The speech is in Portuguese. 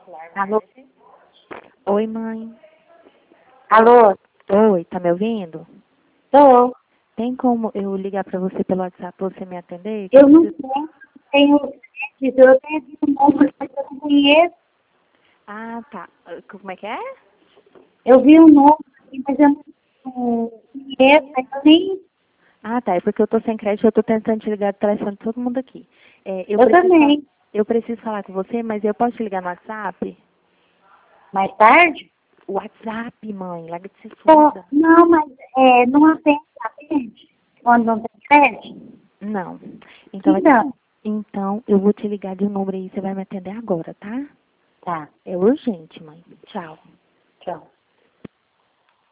Alô? Oi, mãe. Alô? Oi, tá me ouvindo? Tô. Tem como eu ligar pra você pelo WhatsApp pra você me atender? Eu não tenho crédito, eu tenho um número, mas eu não conheço. Ah, tá. Como é que é? Eu vi um número aqui, mas eu não conheço, aí eu nem... Ah, tá. É porque eu tô sem crédito, eu tô tentando te ligar do telefone de todo mundo aqui. Eu também. Eu preciso falar com você, mas eu posso te ligar no WhatsApp? Mais tarde? WhatsApp, mãe. Larga de ser Tô. surda. Não, mas não atende. Quando não tem crédito? Não. Então, Então. então, eu vou te ligar de um número aí, você vai me atender agora, tá? Tá. É urgente, mãe. Tchau. Tchau.